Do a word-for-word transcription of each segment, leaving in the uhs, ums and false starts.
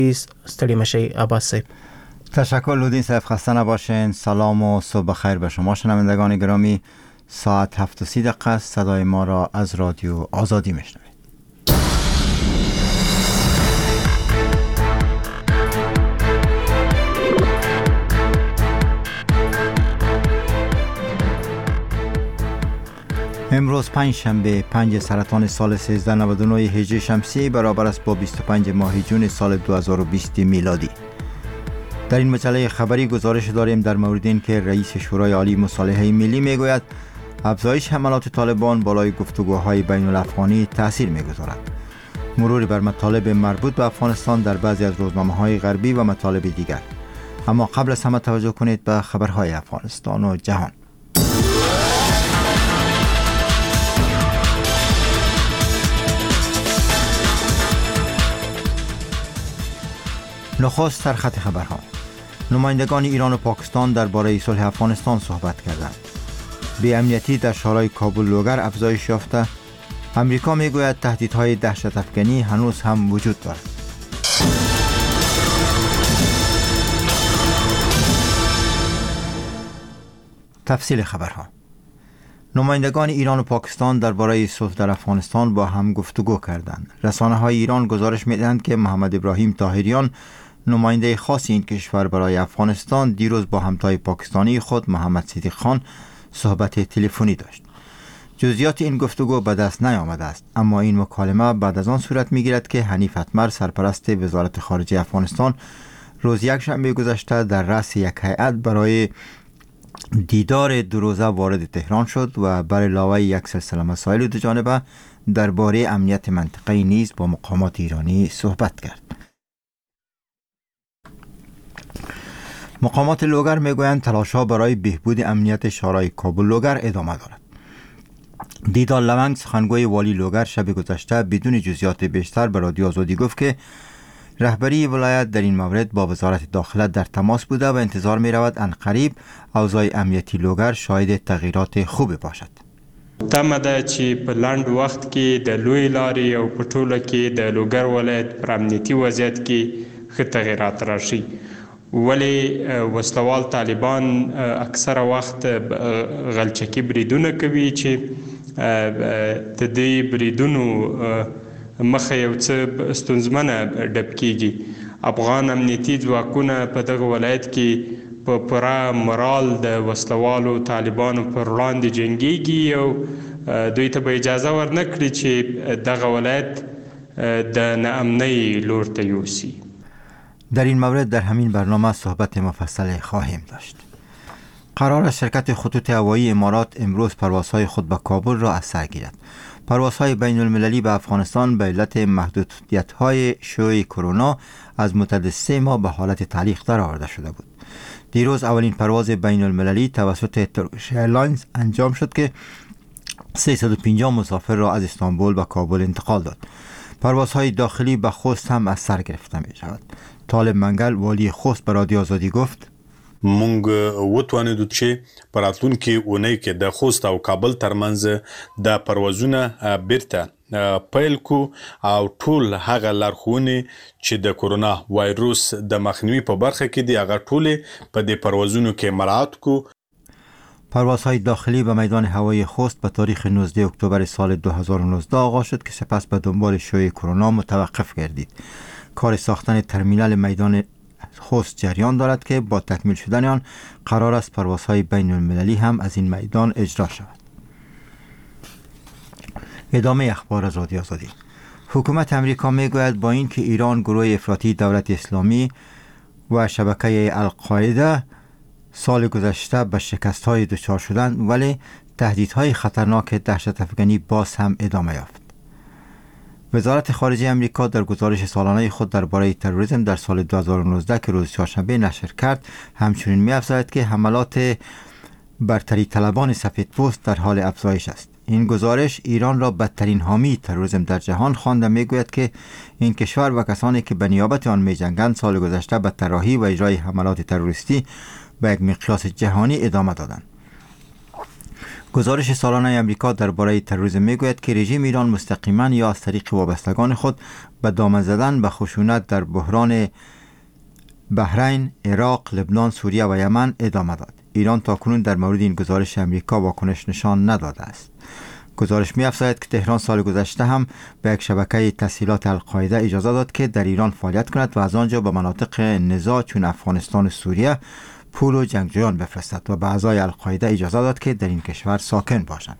ستړي مشي عباس صاحب. تشکر لودین صاحب، خسته نباشین. سلام و صبح بخیر به شما شنوندگان گرامی. ساعت هفت و سی دقیقه است. صدای ما را از رادیو آزادی میشنوید. امروز پنج شنبه پنج سرطان سال سیزده نود و نه هجری شمسی برابر است با بیست و پنج ماه جون سال دو هزار و بیست میلادی. در این مجله خبری گزارش داریم در مورد این که رئیس شورای عالی مصالحه ملی میگوید افزایش حملات طالبان بالای گفتگوهای بین الافغانی تاثیر میگذارد. مروری بر مطالب مربوط به افغانستان در بعضی از روزنامه‌های غربی و مطالب دیگر. اما قبل از همه توجه کنید به خبرهای افغانستان و جهان. نخست در خط خبرها. نمایندگان ایران و پاکستان درباره صلح افغانستان صحبت کردند. بی امنیتی در شهرهای کابل لوگر افزایش یافته. امریکا میگوید تهدیدهای دهشت افکنی هنوز هم وجود دارد. تفصیل خبرها. نمایندگان ایران و پاکستان درباره صلح در افغانستان با هم گفتگو کردند. رسانه‌های ایران گزارش می‌دهند که محمد ابراهیم طاهریان نماینده خاص این کشور برای افغانستان دیروز با همتای پاکستانی خود محمد صدیق خان صحبت تلفنی داشت. جزئیات این گفتگو به دست نیامده است، اما این مکالمه بعد از آن صورت می‌گیرد که حنیف اتمر سرپرست وزارت خارجه افغانستان روز یکشنبه گذشته در رأس یک هیئت برای دیدار دو روزه وارد تهران شد و بر علاوه یک سلسله مسائل دو جانبه درباره امنیت منطقه‌ای نیز با مقامات ایرانی صحبت کرد. مقامات لوگر میگویند تلاش‌ها برای بهبود امنیت شهرهای کابل لوگر ادامه دارد. دیدار لونگ سخنگوی والی لوگر شب گذشته بدون جزئیات بیشتر به رادیو آزادی گفت که رهبری ولایت در این مورد با وزارت داخله در تماس بوده و انتظار می رود عنقریب اوضاع امنیتی لوگر شاهد تغییرات خوب باشد. تمه ده چې په لنډ وخت کې د لوی لارې او په ټوله کې د لوګر ولایت پر امنیتي وضعیت کې ښه تغییرات راشي. ولی وسلوال طالبان اکثر وخت غلچکی بریدونه کوي چې د دې بریدونو مخه یو څه ستونزمنه ډب کیږي. افغان امنیتي ځواکونه په دغه ولایت کې په پوره مرال د وسلوالو طالبانو پر وړاندې جنګیږي او دوی ته به اجازه ورنه کړي چې دغه ولایت د ناامنۍ لور ته یوسي. در این مورد در همین برنامه صحبت مفصل خواهیم داشت. قرار است شرکت خطوط هوایی امارات امروز پروازهای خود به کابل را از سر گیرد. پروازهای بین المللی به افغانستان به علت محدودیت‌های شیوع کرونا از مدت سه ماه به حالت تعلیق در آورده شده بود. دیروز اولین پرواز بین المللی توسط ترکیش ایرلاینز انجام شد که سیصد و پنجاه مسافر را از استانبول به کابل انتقال داد. پروازهای داخلی به خوست هم از سر گرفته می شود. طالب منگل والی خوست به رادیو آزادی گفت مونږ وتوانیدو چې په راتلونکي اونۍ کې د خوست او کابل ترمنځ د پروازونه بیرته پیل کو او ټول هغه لارښوونې چې د کرونا وایروس د مخنیوي په برخه کې دی هغه ټول په دې پروازونو کې مراعات کو. پروازهای داخلی به میدان هوایی خوست به تاریخ نوزدهم اکتبر سال دو هزار و نوزده آغاز شد که سپس به دنبال شیوع کرونا متوقف گردید. کار ساختن ترمینال میدان خوست جریان دارد که با تکمیل شدن آن قرار است پروازهای بین المللی هم از این میدان اجرا شود. ادامه اخبار از رادیو آزادی. حکومت امریکا میگوید با اینکه ایران گروه افراطی دولت اسلامی و شبکه القاعده سال گذشته به شکست‌های دچار شدند، ولی تهدیدهای خطرناک دهشت افکنی باز هم ادامه یافت. وزارت خارجه امریکا در گزارش سالانه خود درباره تروریسم در سال دو هزار و نوزده که روز چهارشنبه نشر کرد همچنین می‌افزاید که حملات برتری طلبان سفیدپوست در حال افزایش است. این گزارش ایران را بدترین حامی تروریسم در جهان خواند و میگوید که این کشور و کسانی که به نیابت آن می‌جنگند سال گذشته به طراحی و اجرای حملات تروریستی به یک مقیاس جهانی ادامه دادند. گزارش سالانه امریکا درباره تروریسم میگوید که رژیم ایران مستقیما یا از طریق وابستگان خود به دامن زدن به خشونت در بحران بحرین، عراق، لبنان، سوریه و یمن ادامه داد. ایران تاکنون در مورد این گزارش امریکا واکنش نشان نداده است. گزارش می‌افزاید که تهران سال گذشته هم به یک شبکه تسهیلات القاعده اجازه داد که در ایران فعالیت کند و از آنجا به مناطق نزاع چون افغانستان و سوریه پول و جنگجویان بفرستد و به اعضای القاعده اجازه داد که در این کشور ساکن باشند.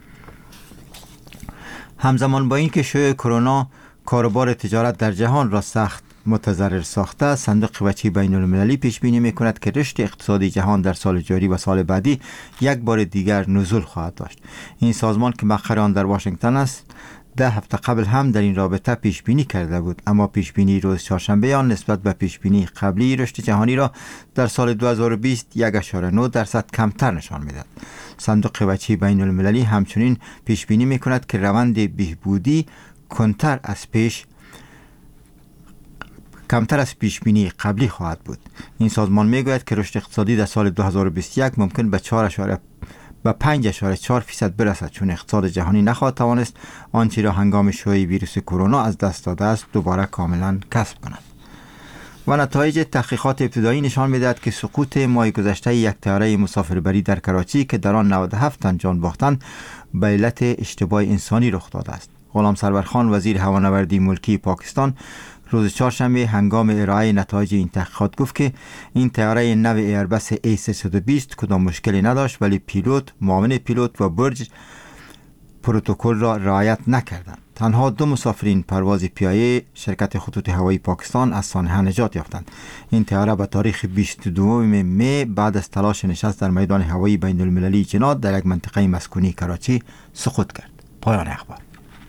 همزمان با اینکه شیوع کرونا کاروبار تجارت در جهان را سخت متضرر ساخته، صندوق بچه بین المللی پیش بینی می کند که رشد اقتصادی جهان در سال جاری و سال بعدی یک بار دیگر نزول خواهد داشت. این سازمان که مقر آن در واشنگتن است ده هفته قبل هم در این رابطه پیش بینی کرده بود، اما پیش بینی روز چهارشنبه آن نسبت به پیش بینی قبلی رشد جهانی را در سال دو هزار و بیست یک ممیز نه درصد کمتر نشان می‌دهد. صندوق بچه بین المللی همچنین پیش بینی می کند که روند بهبودی کمتر از پیش کمتر از پیش بینی قبلی خواهد بود. این سازمان میگوید که رشد اقتصادی در سال دو هزار و بیست و یک ممکن به چهار به پنج اشاره چهار فیصد برسد، چون اقتصاد جهانی نخواهد توانست آنچه را هنگام شیوع ویروس کرونا از دست داده است دوباره کاملا کسب کند. و نتایج تحقیقات ابتدایی نشان می‌دهد که سقوط ماه گذشته یک طیاره مسافربری در کراچی که در آن نود و هفت تن جان باختند به علت اشتباه انسانی رخ داده است. غلام سرور خان وزیر هوانوردی ملکی پاکستان روز چهارشنبه هنگام ارائه نتایج این تحقیقات گفت که این طیاره نو ایربس ای سیصد و بیست کدام مشکلی نداشت، ولی پیلوت، معاون پیلوت و برج پروتکل را رعایت نکردند. تنها دو مسافرین پرواز پی آی ای شرکت خطوط هوایی پاکستان از سانحه نجات یافتند. این طیاره به تاریخ بیست و دوم می بعد از تلاش نشست در میدان هوایی بین المللی جناد در یک منطقه مسکونی کراچی سقوط کرد. پایان اخبار.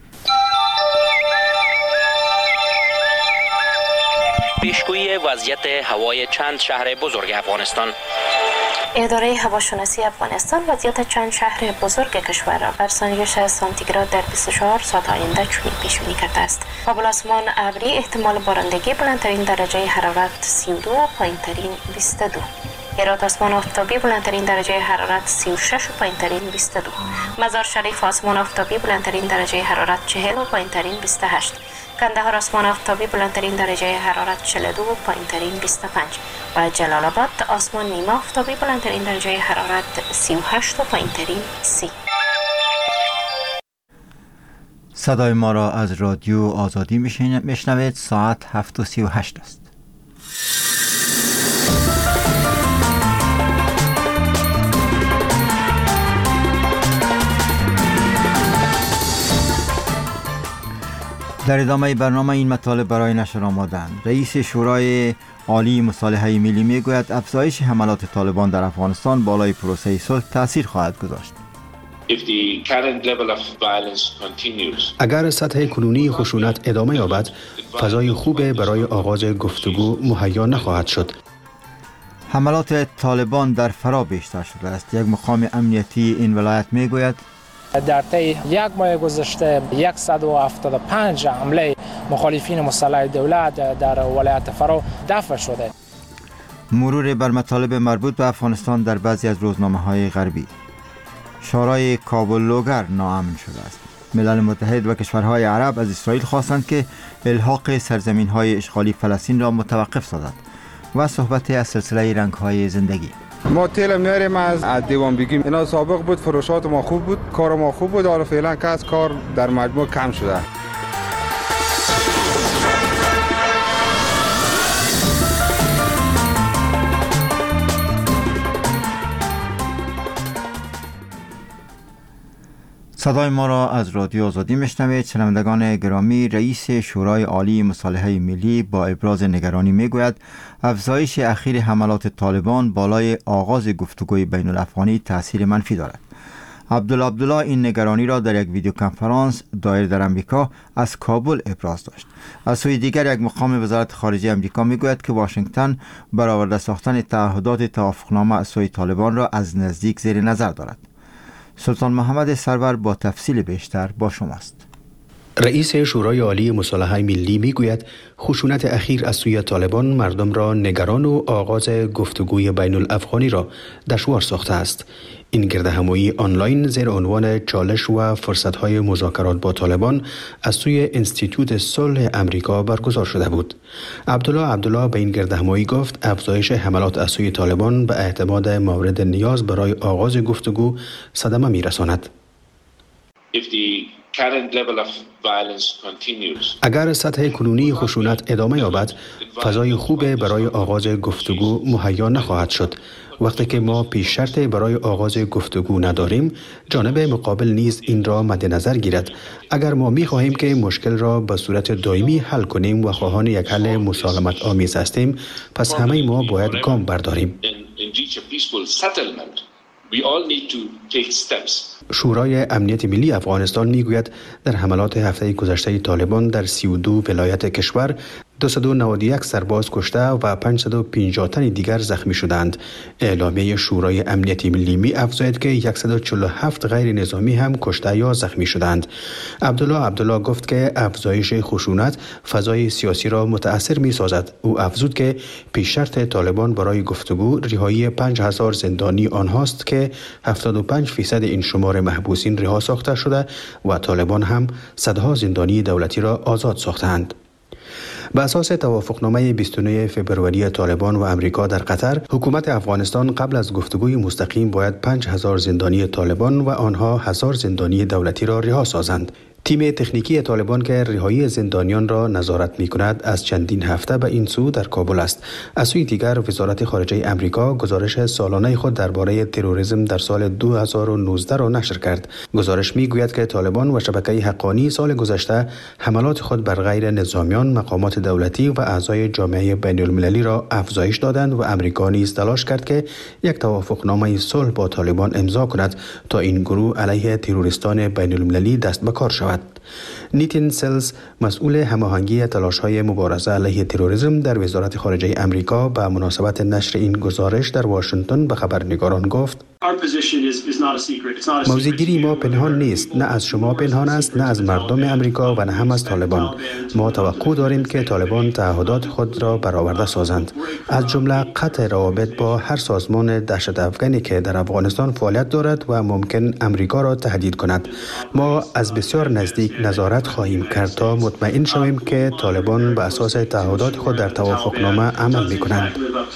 پیشگویی وضعیت هوای چند شهر بزرگ افغانستان. اداره هواشناسی افغانستان وضعیت چند شهر بزرگ کشور را بر سنجش سانتیگراد در بیست و چهار ساعت آینده چنین پیش بینی کرده است. قابل آسمان ابری، احتمال بارندگی، بلندترین درجه حرارت سی و دو، پایینترین بیست و دو. هرات آسمان آفتابی، بلندترین درجه حرارت سی و شش و پایینترین بیست و دو. مزار شریف آسمان آفتابی، بلندترین درجه حرارت چهل و پایینترین بیست و هشت. کندهار آسمان آفتابی، بلندترین درجه حرارت چهل و دو و پایینترین بیست و پنج. و جلال آباد آسمان نیمه آفتابی، بلندترین درجه حرارت سی و هشت و پایینترین سی. صدای ما را از رادیو آزادی میشنوید. ساعت هفت و سی و هشت است. در ادامه برنامه این مطالب برای نشر آماده‌اند. رئیس شورای عالی مصالحه ملی میگوید افزایش حملات طالبان در افغانستان بالای پروسه صلح تاثیر خواهد گذاشت. اگر سطح کنونی خشونت ادامه یابد، فضای خوب برای آغاز گفتگو مهیا نخواهد شد. حملات طالبان در فرا بیشتر شده است. یک مقام امنیتی این ولایت میگوید در طی یک ماه گذشته صد و هفتاد و پنج حمله مخالفین مسلح دولت در ولایت فرا دفع شده. مرور بر مطالب مربوط به افغانستان در بعضی از روزنامه‌های غربی. شورای کابل لوگر ناامن شده است. ملل متحد و کشورهای عرب از اسرائیل خواستند که الحاق سرزمین‌های اشغالی فلسطین را متوقف سازد. و صحبت از سلسله رنگ‌های زندگی. ما تیلم نریم از دیوان بگیم. اینا سابق بود، فروشات ما خوب بود، کار ما خوب بود، حالا فعلا که از کار در مجموع کم شده. صدای ما را از رادیو آزادی میشنوید. شنوندگان گرامی، رئیس شورای عالی مصالحه ملی با ابراز نگرانی میگوید افزایش اخیر حملات طالبان بالای آغاز گفتگوی بین الافغانی تاثیر منفی دارد. عبدالله عبدالله این نگرانی را در یک ویدیو کنفرانس دایر در امریکا از کابل ابراز داشت. از سوی دیگر یک مقام وزارت خارجه امریکا میگوید که واشنگتن برآورده ساختن تعهدات توافقنامه از سوی طالبان را از نزدیک زیر نظر دارد. سلطان محمد سرور با تفصیل بیشتر با شماست. رئیس شورای عالی مصالحه ملی میگوید خشونت اخیر از سوی طالبان مردم را نگران و آغاز گفتگوی بین الافغانی را دشوار ساخته است. این گردهمایی آنلاین زیر عنوان چالش و فرصت‌های مذاکرات با طالبان از سوی انستیتوت صلح امریکا برگزار شده بود. عبدالله عبدالله به این گردهمایی گفت افزایش حملات از سوی طالبان به اعتماد مورد نیاز برای آغاز گفتگو صدمه می‌رساند. اگر سطح کنونی خشونت ادامه یابد، فضای خوب برای آغاز گفتگو مهیا نخواهد شد. وقتی که ما پیش شرط برای آغاز گفتگو نداریم، جانب مقابل نیز این را مد نظر گیرد. اگر ما می خواهیم که مشکل را به صورت دائمی حل کنیم و خواهان یک حل مسالمت آمیز هستیم، پس همه ما باید گام برداریم. شورای امنیت ملی افغانستان میگوید در حملات هفته گذشته طالبان در سی و دو ولایت کشور دویست و نود و یک سرباز کشته و پانصد و پنجاه تن دیگر زخمی شدند. اعلامیه شورای امنیت ملی می افزاید که صد و چهل و هفت غیر نظامی هم کشته یا زخمی شدند. عبدالله عبدالله گفت که افزایش خشونت فضای سیاسی را متاثر می سازد. او افزود که پیش شرط طالبان برای گفتگو رهایی پنج هزار زندانی آنهاست که هفتاد و پنج فیصد این شمار محبوسین رها ساخته شده و طالبان هم صدها زندانی دولتی را آزاد ساختند. به اساس توافقنامه بیست و نه فوریه طالبان و امریکا در قطر، حکومت افغانستان قبل از گفتگوی مستقیم باید پنج هزار زندانی طالبان و آنها هزار زندانی دولتی را رها سازند. تیم تکنیکی طالبان که رهایی زندانیان را نظارت می‌کند از چندین هفته به این سو در کابل است. از سوی دیگر وزارت خارجه امریکا گزارش سالانه خود درباره تروریسم در سال دو هزار و نوزده را نشر کرد. گزارش می‌گوید که طالبان و شبکه حقانی سال گذشته حملات خود بر غیر نظامیان، مقامات دولتی و اعضای جامعه بین‌المللی را افزایش دادند و امریکا نیز تلاش کرد که یک توافقنامه صلح با طالبان امضا کند تا این گروه علیه تروریستان بین‌المللی دست به کار شود. نیتین سلز، مسئول هماهنگی تلاش‌های مبارزه علیه تروریسم در وزارت خارجه امریکا، به مناسبت نشر این گزارش در واشنگتن به خبرنگاران گفت: موضع‌گیری ما پنهان نیست، نه از شما پنهان است، نه از مردم امریکا و نه هم از طالبان. ما توقع داریم که طالبان تعهدات خود را برآورده سازند، از جمله قطع روابط با هر سازمان دهشت افغانی که در افغانستان فعالیت دارد و ممکن امریکا را تهدید کند. ما از بسیار نزدیک نظارت خواهیم کرد تا مطمئن شویم که طالبان به اساس تعهدات خود در توافقنامه عمل می‌کنند.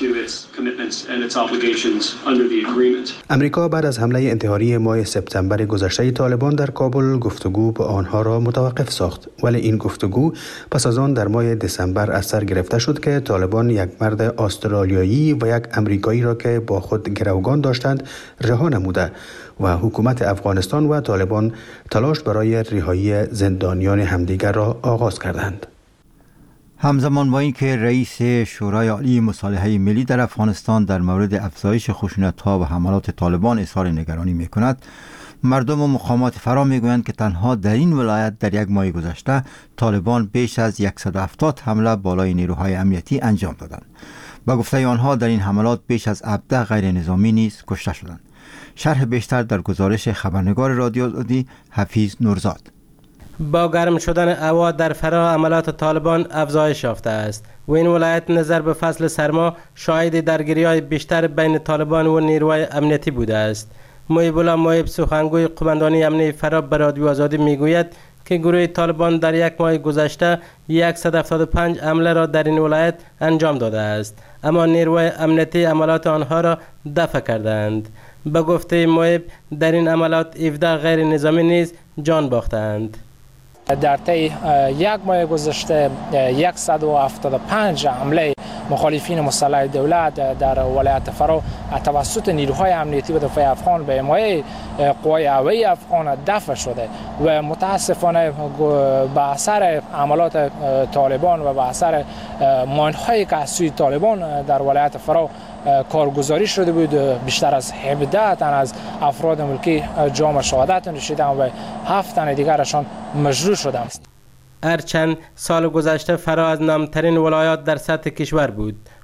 امریکا بعد از حمله انتحاری ماه سپتامبر گذشته طالبان در کابل گفتگو با آنها را متوقف ساخت، ولی این گفتگو پس از آن در ماه دسامبر از سر گرفته شد که طالبان یک مرد استرالیایی و یک امریکایی را که با خود گروگان داشتند رها نموده و حکومت افغانستان و طالبان تلاش برای رهایی زندانیان همدیگر را آغاز کردند. همزمان با این که رئیس شورای عالی مصالحه ملی در افغانستان در مورد افزایش خشونت‌ها و حملات طالبان اظهار نگرانی می‌کند، مردم و مقامات فرا می‌گویند که تنها در این ولایت در یک ماه گذشته طالبان بیش از صد و هفتاد حمله بالای نیروهای امنیتی انجام دادند. با گفته آنها در این حملات بیش از هفده غیر نظامی نیز کشته شدند. شرح بیشتر در گزارش خبرنگار رادیو آزادی حفیظ نورزاد. با گرم شدن هوا در فرا حملات طالبان افزایش یافته است و این ولایت نظر به فصل سرما شاهد درگیری‌های بیشتر بین طالبان و نیروهای امنیتی بوده است. محیب الله محیب، سخنگوی قماندانی امنیتی فرا، به رادیو آزادی میگوید که گروه طالبان در یک ماه گذشته صد و هفتاد و پنج حمله را در این ولایت انجام داده است، اما نیروهای امنیتی حملات آنها را دفع کردند. به گفته محیب در این حملات هفده غیر نظامی نیز جان باختند. در طی یک ماه گذشته صد و هفتاد و پنج حمله مخالفین مسلح دولت در ولایت فرا توسط نیروهای امنیتی و دفاع افغان به حمایت قوای هوایی افغان دفع شده و متاسفانه به اثر عملات طالبان و به اثر ماین‌هایی که از سوی طالبان در ولایت فرا کارگزاری شده بود، بیشتر از هفده تن از افراد ملکی جام شهادت نوشیدند و هفت تن دیگرشان مجروح شدند. هرچند سال گذشته فرا از نامترین ولایات در سطح کشور بود،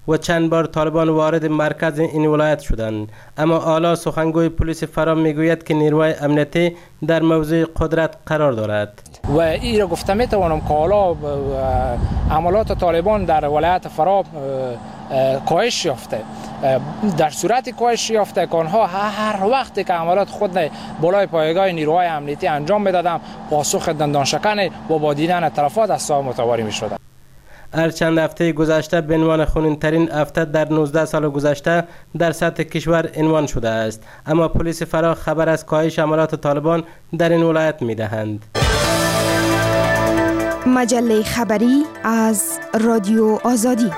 و چند بار طالبان وارد مرکز این ولایت شدند. اما آلا سخنگوی پلیس فرا میگوید که نیروهای امنیتی در موضع قدرت قرار دارد. و این را گفته میتوانم که حالا عملات طالبان در ولایت فرا کاهش یافته. در صورت کاهش یافته که آنها هر وقتی که عملات خود بالای پایگاه نیروهای امنیتی انجام میدادند، پاسخ دندان شکن با با دیدن تلفات از صاحب متواری میشد. هر چند هفته گذشته به عنوان خونین‌ترین هفته در نوزده سال گذشته در سطح کشور عنوان شده است، اما پلیس فرا خبر از کاهش عملات طالبان در این ولایت میدهند. مجله خبری از رادیو آزادی.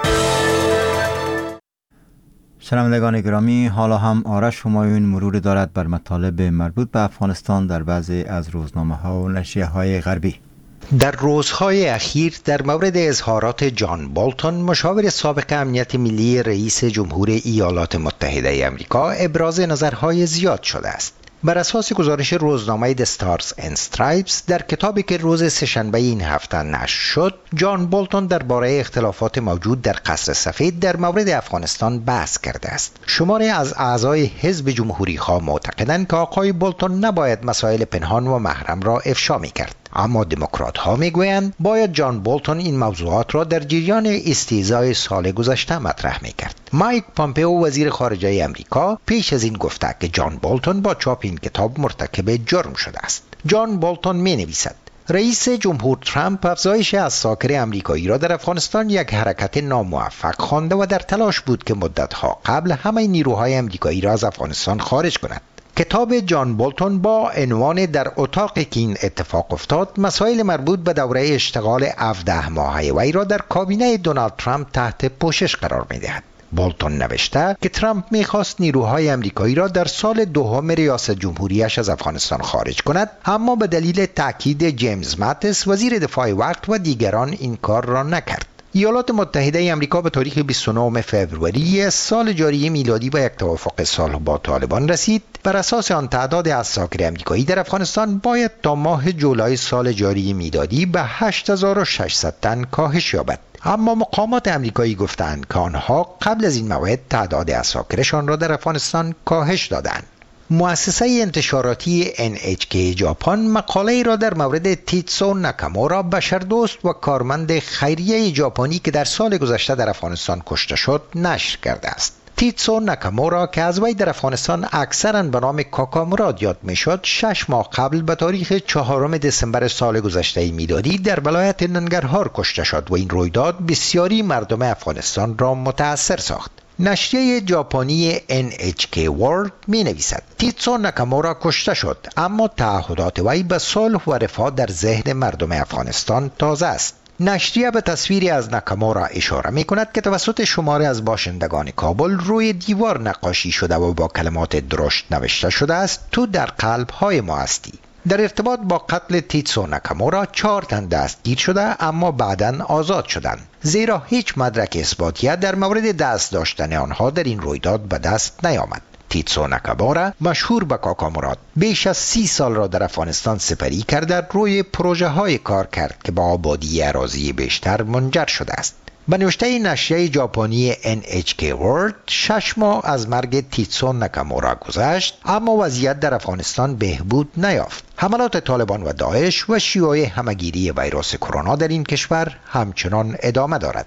شنوندگان گرامی، حالا هم آرش همایون مرور دارد بر مطالب مربوط به افغانستان در بعضی از روزنامه‌ها و نشریه‌های غربی. در روزهای اخیر در مورد اظهارات جان بولتون، مشاور سابق امنیت ملی رئیس جمهور ایالات متحده آمریکا، ابراز نظرهای زیاد شده است. بر اساس گزارش روزنامه The Stars and Stripes در کتابی که روز سه‌شنبه این هفته نشر شد، جان بولتون درباره اختلافات موجود در قصر سفید در مورد افغانستان بحث کرده است. شماری از اعضای حزب جمهوری خواه معتقدند که آقای بولتون نباید مسائل پنهان و محرم را افشا می‌کرد، اما دموکرات ها میگویند باید جان بولتون این موضوعات را در جریان استهزای سال گذشته مطرح میکرد. مایک پامپئو وزیر خارجه آمریکا پیش از این گفته که جان بولتون با چاپ این کتاب مرتکب جرم شده است. جان بولتون می نویسد: رئیس جمهور ترامپ افزایش عساکر آمریکایی را در افغانستان یک حرکت ناموفق خوانده و در تلاش بود که مدتها قبل همه نیروهای آمریکایی را از افغانستان خارج کند. کتاب جان بولتون با عنوان در اتاقی که این اتفاق افتاد، مسائل مربوط به دوره اشتغال هفده ماهه وی را در کابینه دونالد ترامپ تحت پوشش قرار می‌دهد. بولتون نوشته که ترامپ می‌خواست نیروهای آمریکایی را در سال دوم ریاست جمهوریش از افغانستان خارج کند، اما به دلیل تاکید جیمز ماتیس وزیر دفاع وقت و دیگران این کار را نکرد. ایالات متحده آمریکا به تاریخ بیست و نهم فوریه سال جاری میلادی به یک توافق صلح با طالبان رسید. بر اساس آن تعداد عساکر آمریکایی در افغانستان باید تا ماه جولای سال جاری میلادی به هشت هزار و ششصد تن کاهش یابد. اما مقامات آمریکایی گفتند که آنها قبل از این موعد تعداد عساکرشان را در افغانستان کاهش دادند. مؤسسه انتشاراتی ان اچ کی ژاپن مقاله را در مورد تیتسو ناکامورا، بشردوست و کارمند خیریه ژاپنی که در سال گذشته در افغانستان کشته شد، نشر کرده است. تیتسو ناکامورا که از وی در افغانستان اکثرا به نام کاکاموراد یاد میشد، شش ماه قبل به تاریخ چهارم دسامبر سال گذشته میلادی در ولایت ننگرهار کشته شد و این رویداد بسیاری مردم افغانستان را متاثر ساخت. نشریه ژاپنی ان اچ کی ورلد می نویسد: تیتسو ناکامورا کشته شد، اما تعهدات وی به صلح و رفاه در ذهن مردم افغانستان تازه است. نشریه به تصویری از ناکامورا اشاره می کند که توسط شماری از باشندگان کابل روی دیوار نقاشی شده و با کلمات درشت نوشته شده است: تو در قلب های ما هستی. در ارتباط با قتل تیتسو ناکامورا چهار تن دستگیر شده، اما بعداً آزاد شدند، زیرا هیچ مدرک اثباتیه در مورد دست داشتن آنها در این رویداد به دست نیامد. تیتسو ناکامورا، مشهور به کاکاموراد، بیش از سی سال را در افغانستان سپری کرده روی پروژه های کار کرد که با آبادی اراضی بیشتر منجر شده است. به نوشته نشریه ژاپنی ان اچ کی ورلد، شش ماه از مرگ تیتسو ناکامورا گذشت، اما وضعیت در افغانستان بهبود نیافت. حملات طالبان و داعش و شیوع همگیری ویروس کرونا در این کشور همچنان ادامه دارد.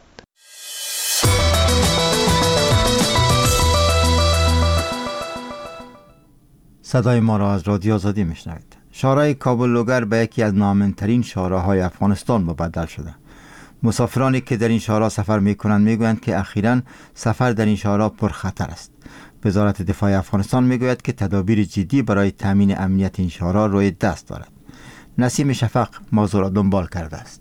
صدای ما را از رادیو آزادی میشنوید. شهرهای کابل لوگر به یکی از نامن‌ترین شهرهای افغانستان مبدل شده. مسافرانی که در این شهرها سفر میکنند میگویند که اخیراً سفر در این شهرها پرخطر است. وزارت دفاع افغانستان میگوید که تدابیر جدی برای تامین امنیت این شهرها روی دست دارد. نسیم شفق موضوع را دنبال کرده است.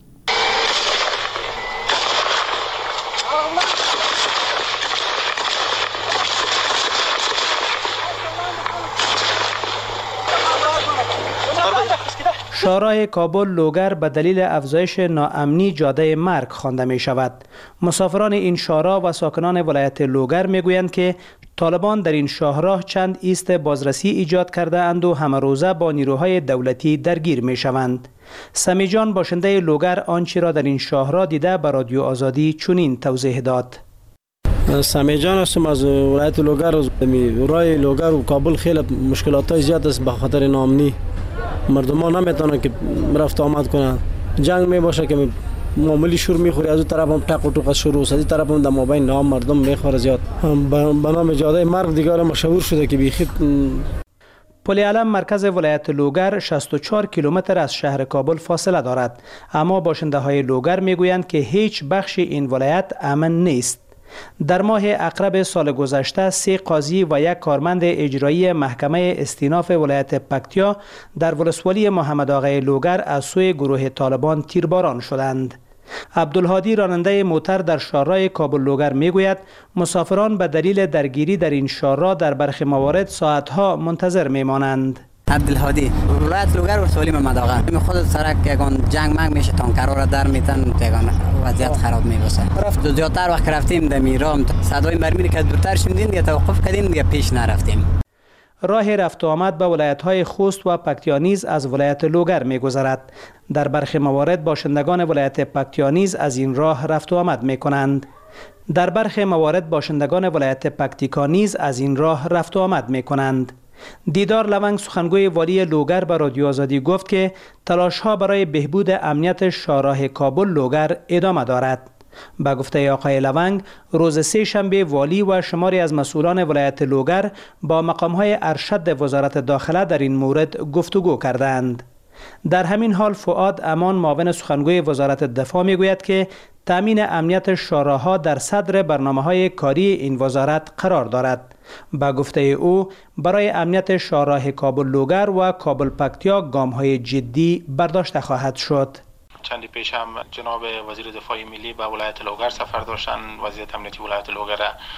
شهرهای کابل لوگر به دلیل افزایش ناامنی جاده مرگ خوانده می شود. مسافران این شهرها و ساکنان ولایت لوگر می گویند که طالبان در این شهرها چند ایست بازرسی ایجاد کرده اند و همه روزه با نیروهای دولتی درگیر می شوند. سمی جان باشنده لوگر آنچه را در این شهرها دیده به رادیو آزادی چنین توضیح داد: سمیجان هستم از ولایت لوگر. راه لوگر و کابل خیلی مشکلات زیاد است به خاطر ناامنی. مردمان نمیتونن که رفت آمد کنن. جنگ می باشه که معاملی شور میخوری، از اون طرف هم ټق و ټوق شروع، از این طرف هم در مابین نام مردم میخوره زیاد. به نام جاده مرگ دیگر مشهور شده که بیخی. پل علم مرکز ولایت لوگر شصت و چهار کیلومتر از شهر کابل فاصله دارد، اما باشنده های لوگر میگویند که هیچ بخش این ولایت امن نیست. در ماه اقرب سال گذشته سه قاضی و یک کارمند اجرایی محکمه استیناف ولایت پکتیا در ولسوالی محمد آقای لوگر از سوی گروه طالبان تیرباران شدند. عبدالهادی راننده موتر در شارراه کابل لوگر میگوید مسافران به دلیل درگیری در این شارراه در برخی موارد ساعتها منتظر میمانند. عبدالهادی ولایت لوگر و سوالی محمد آقا می خود سرک یگان جنگ منگ میشه تانکرها را در میتن یگان وضعیت خراب میبسه. زیادتر وقت رفتیم در میرام صدای مرمی که دورتر شدیم دیگه توقف کردیم دیگه پیش نرفتیم. راه رفت و آمد به ولایت‌های خوست و پکتیا نیز از ولایت لوگر می‌گذرد. در برخی موارد باشندگان ولایت پکتیا نیز از این راه رفت و آمد می‌کنند. در برخی موارد باشندگان ولایت پکتیکا نیز از این راه رفت و آمد می‌کنند. دیدار لونگ سخنگوی والی لوگر به رادیو آزادی گفت که تلاش‌ها برای بهبود امنیت شاهراه کابل لوگر ادامه دارد. با گفته آقای لونگ روز سه شنبه والی و شماری از مسئولان ولایت لوگر با مقام‌های ارشد وزارت داخله در این مورد گفتگو کردند. در همین حال فؤاد امان معاون سخنگوی وزارت دفاع میگوید که تامین امنیت شاهراه‌ها در صدر برنامه‌های کاری این وزارت قرار دارد. با گفته او برای امنیت شاهراه کابل لوگر و کابل پکتیا گام‌های جدی برداشته خواهد شد. چندی پیش هم جناب وزیر دفاع ملی به ولایت لوگر سفر داشتن. وضعیت امنیتی ولایت لوگر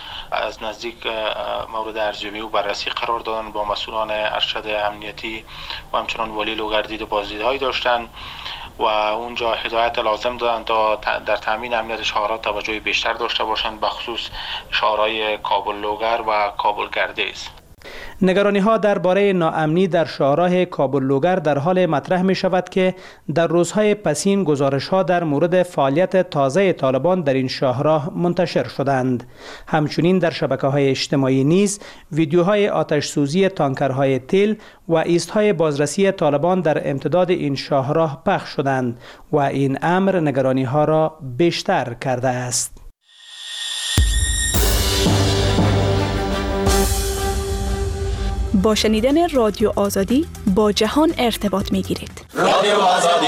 از نزدیک مورد ارزیابی و بررسی قرار دادن. با مسئولان ارشد امنیتی و همچنان والی لوگر دید و بازدیدهایی داشتن و اونجا هدایت لازم دادن تا در تامین امنیت شاهراه توجه بیشتر داشته باشند، به خصوص شاهراه کابل لوگر و کابل گردیز. نگرانی ها درباره ناامنی در شاهراه کابل لوگر در حال مطرح می شود که در روزهای پسین گزارش ها در مورد فعالیت تازه طالبان در این شاهراه منتشر شدند. همچنین در شبکه های اجتماعی نیز ویدیوهای آتش سوزی تانکرهای تیل و ایستهای بازرسی طالبان در امتداد این شاهراه پخش شدند و این امر نگرانی ها را بیشتر کرده است. با شنیدن رادیو آزادی با جهان ارتباط می گیرید. رادیو آزادی.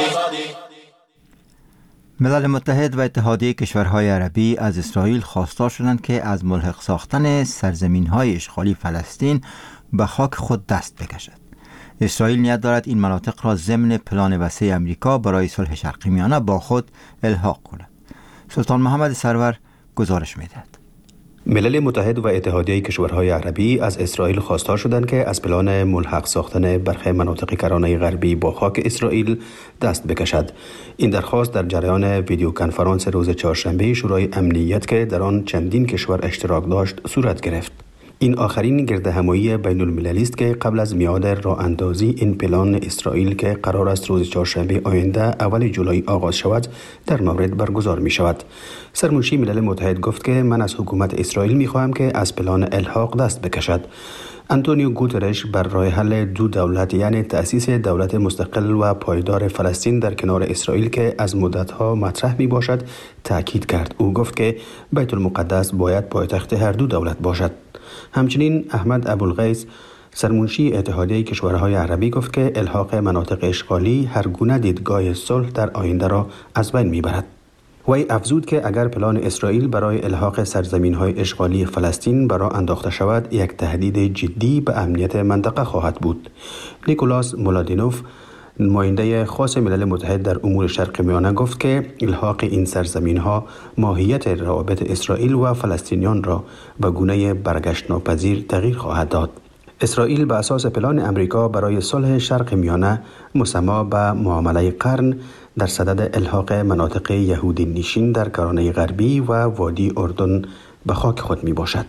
ملل متحد و اتحادیه کشورهای عربی از اسرائیل خواستار شدند که از ملحق ساختن سرزمین‌های اشغالی فلسطین به خاک خود دست بکشد. اسرائیل نیت دارد این مناطق را ضمن پلان وسیع امریکا برای صلح شرقی میانه با خود الحاق کند. سلطان محمد سرور گزارش می‌دهد. ملل متحد و اتحادیه کشورهای عربی از اسرائیل خواستار شدند که از پلان ملحق ساختن برخی مناطق کرانه غربی با خاک اسرائیل دست بکشد. این درخواست در جریان ویدیو کنفرانس روز چهارشنبه شورای امنیت که در آن چندین کشور اشتراک داشت صورت گرفت. این آخرین گردهمایی بین المللی است که قبل از میعاد راه اندازی این پلان اسرائیل که قرار است روز چهارشنبه آینده اول جولای آغاز شود در مورد برگزار می شود. سرمنشی ملل متحد گفت که من از حکومت اسرائیل می خواهم که از پلان الحاق دست بکشد. آنتونیو گوترش بر راه حل دو دولت یعنی تأسیس دولت مستقل و پایدار فلسطین در کنار اسرائیل که از مدتها مطرح می باشد تأکید کرد. او گفت که بیت المقدس باید پایتخت هر دو دولت باشد. همچنین احمد ابوالغیث سرمنشی اتحادیه کشورهای عربی گفت که الحاق مناطق اشغالی هر گونه دیدگاه صلح در آینده را از بین میبرد. وی افزود که اگر پلان اسرائیل برای الحاق سرزمین‌های اشغالی فلسطین برای انداخته شود یک تهدید جدی به امنیت منطقه خواهد بود. نیکولاس مولادینوف نماینده خاص ملل متحد در امور شرق میانه گفت که الحاق این سرزمین‌ها ماهیت روابط اسرائیل و فلسطینیان را به گونه برگشت ناپذیر تغییر خواهد داد. اسرائیل به اساس پلان امریکا برای صلح شرق میانه مسما به معامله قرن در صدد الحاق مناطق یهودی نشین در کرانه غربی و وادی اردن به خاک خود می باشد.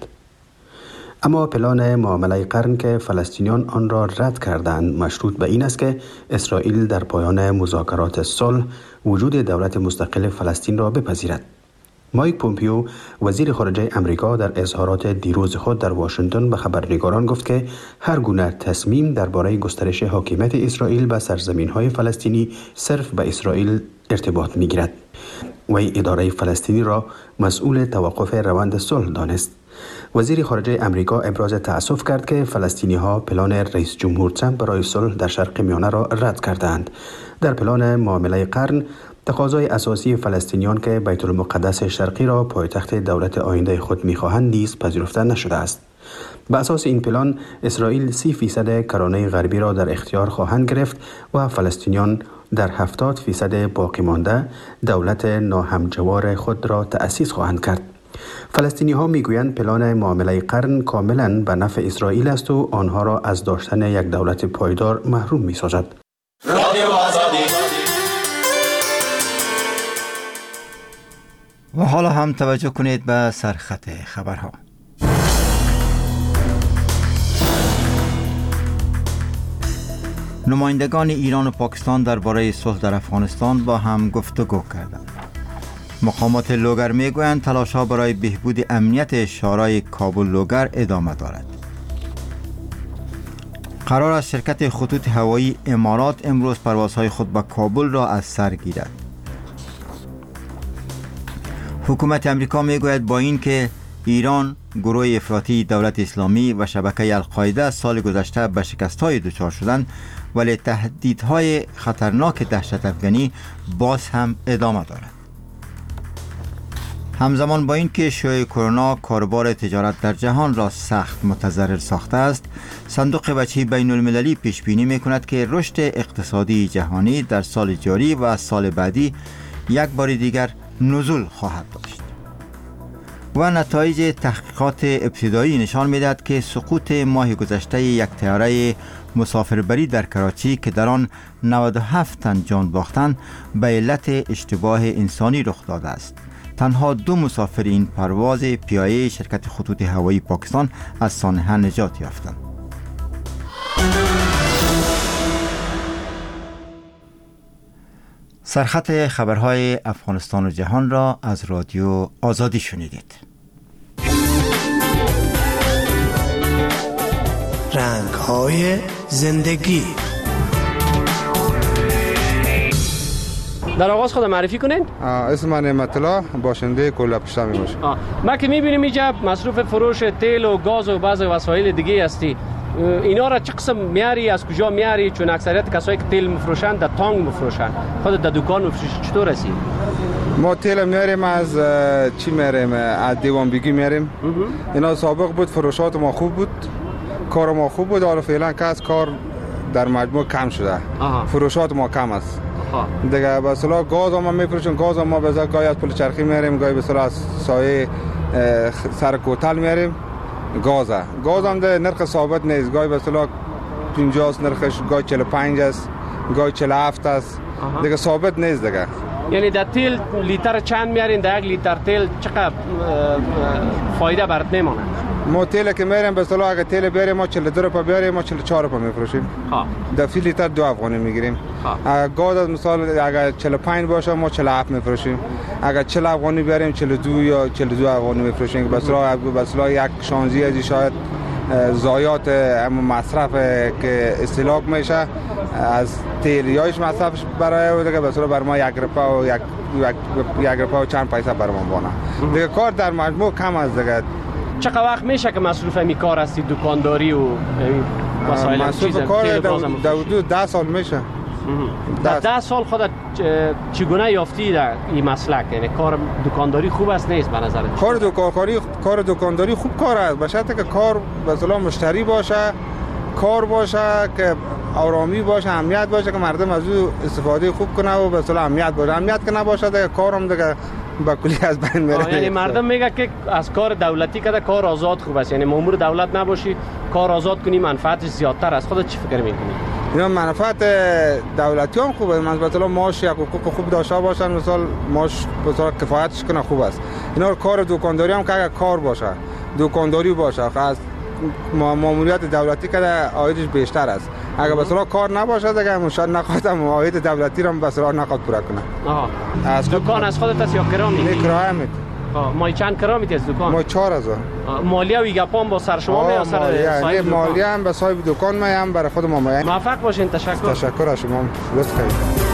اما پلان معامله قرن که فلسطینیان آن را رد کردند مشروط به این است که اسرائیل در پایان مذاکرات صلح وجود دولت مستقل فلسطین را بپذیرد. مایک پومپیو وزیر خارجه امریکا در اظهارات دیروز خود در واشنگتن به خبرنگاران گفت که هر گونه تصمیم درباره گسترش حاکمیت اسرائیل به سرزمین‌های فلسطینی صرف به اسرائیل ارتباط می‌گیرد. وی اداره فلسطینی را مسئول توقف روند صلح دانست. وزیر خارجه امریکا ابراز تأسف کرد که فلسطینی‌ها پلان رئیس جمهور ترامپ برای صلح در شرق میانه را رد کردند. در پلان معامله قرن تقاضای اساسی فلسطینیان که بیت المقدس شرقی را پایتخت دولت آینده خود می‌خواهند نیز پذیرفته نشده است. به اساس این پلان اسرائیل سی فیصد کرانه غربی را در اختیار خواهند گرفت و فلسطینیان در هفتاد فیصد باقی مانده دولت ناهمجوار خود را تأسیس خواهند کرد. فلسطینی ها می گویند پلان معامله قرن کاملا به نفع اسرائیل است و آنها را از داشتن یک دولت پایدار محروم می سازد. و حالا هم توجه کنید به سرخط خبرها. نمایندگان ایران و پاکستان درباره صلح در افغانستان با هم گفتگو کردند. مقامات لوگر میگویند تلاش‌ها برای بهبود امنیت شورای کابل لوگر ادامه دارد. قرار است شرکت خطوط هوایی امارات امروز پروازهای خود به کابل را از سر گیرد. حکومت امریکا میگوید با این که ایران، گروه افراطی دولت اسلامی و شبکه القاعده سال گذشته به شکست‌های دچار شدند، ولی تهدیدهای خطرناک دهشت افغانی باز هم ادامه دارد. همزمان با این که شیوع کرونا کاروبار تجارت در جهان را سخت متضرر ساخته است، صندوق بچه بین المللی پیش بینی می‌کند که رشد اقتصادی جهانی در سال جاری و سال بعدی یک بار دیگر نزول خواهد داشت. و نتایج تحقیقات ابتدایی نشان می‌دهد که سقوط ماه گذشته یک طیاره مسافربری در کراچی که در آن نود و هفت تن جان باختند به علت اشتباه انسانی رخ داده است. تنها دو مسافر این پرواز پیایی شرکت خطوط هوایی پاکستان از سانحه نجات یافتند. سرخط خبرهای افغانستان و جهان را از رادیو آزادی شنیدید. رنگ‌های زندگی. در آغاز خود معرفی کنین؟ اسم من نعمت الله، باشنده کلا پشتمی باشه. ما که می‌بینیم اینجا مصرف فروش تیل و گاز و بعضی وسایل دیگه هستی. اینا را چه قسم میاری، از کجا میاری؟ چون اکثریت کسایی که تیل مفروشن در تانگ مفروشن. خود در دکان مفروش چطور هستی؟ ما تیل میاریم از چی میاریم؟ از دیوان بیگی میاریم. اینا سابق بود، فروشات ما خوب بود، کار ما خوب بود، حالا فعلا که از کار در مجموع کم شده. آها. فروشات ما کم است. آها. دیگه به اصطلاح گاز ما میفروشیم، گاز ما به ازای گاهی از پل چرخی میاریم، گاهی به اصطلاح از سایه سر کوتل میاریم. گاز گاز هم ده نرخ ثابت نیست، گاهی به اصطلاح پنجاه است نرخش، گاهی چهل و پنج است، گاهی چهل و هفت است. آها. دیگه ثابت نیست دیگه. یعنی در تیل لیتر چند میارین؟ در یک لیتر تیل چقدر فایده برات میمونه؟ ما تیل که میاریم به اصطلاح اگه تیل بیاریم ما چهل و دو روپیه بیاریم ما چهل و چهار روپیه میفروشیم. ها. در فی لیتر دو افغانی میگیریم. اگه گاز از مثال اگه چهل و پنج باشه ما چهل و هفت میفروشیم. اگه چهل افغانی بیاریم چهل و دو یا چهل و دو افغانی میفروشیم. به اصطلاح به اصطلاح یک شانزی از شاید زایات مصرف که استهلاک میشه از تیل یایش مصرفش برای دیگه به اصطلاح بر ما یک روپیه و یک یک روپیه و چند پیسه برام بونه. دیگه کار در مجموع کم از دیگه. چقدر وقت میشه که مصروف می کار هستی، دکانداری و وسایل مصروف کار دو ده سال میشه. در ده سال خودت چگونه یافتی در این مسلک؟ یعنی کار دکانداری خوب است نیست به نظرت؟ کار دکانداری کار دکانداری خوب کار است، به شرطی که کار به اصطلاح مشتری باشه، کار باشه که آرامی باشه، امنیت باشه که مردم از او استفاده خوب کنه و به اصطلاح امنیت باشه. امنیت که نباشه دیگه کارم دیگه با کلی از بین میره. یعنی مردم میگه که از کار دولتی که کار آزاد خوب است، یعنی مأمور دولت نباشی، کار آزاد کنی منفعتش زیادتر است. خودت چی فکر میکنی؟ اینا منفعت دولتی هم خوبه، مثلا معاش یک حقوق خوب داشته باشن، مثلا معاش مثلا کفایتش کنه خوب است. اینا کار دکانداری هم که اگه کار باشه، دکانداری باشه، از ماموریت دولتی که عایدش بیشتر است. اگه مثلا کار نباشه دیگه مشاهد نخواهد عاید دولتی رو مثلا نخواهد پورا کنه. آها. از دکان از خودت است یا کرایه میدی؟ کرایه میدم. مای چند کرامتی از دکان؟ ما چهار هزار. مالیه و گپام با سر شما می سر صاحب دکان؟ مالیه هم به صاحب دکان می هم برای خود ما می. موفق باشین. تشکر. تشکر از شما. لطف کنید.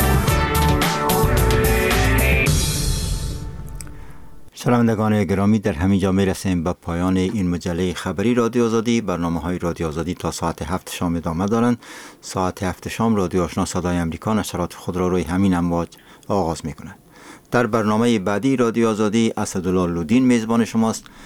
شنوندگان گرامی، در همین جا میرسیم به پایان این مجله خبری رادیو آزادی. برنامه های رادیو آزادی تا ساعت هفت شام ادامه دارند. ساعت هفت شام رادیو آشنا صدای امریکا نشرات خود را روی همین امواج آغاز می کند. در برنامه بعدی رادیو آزادی اسدالله لودین میزبان شماست.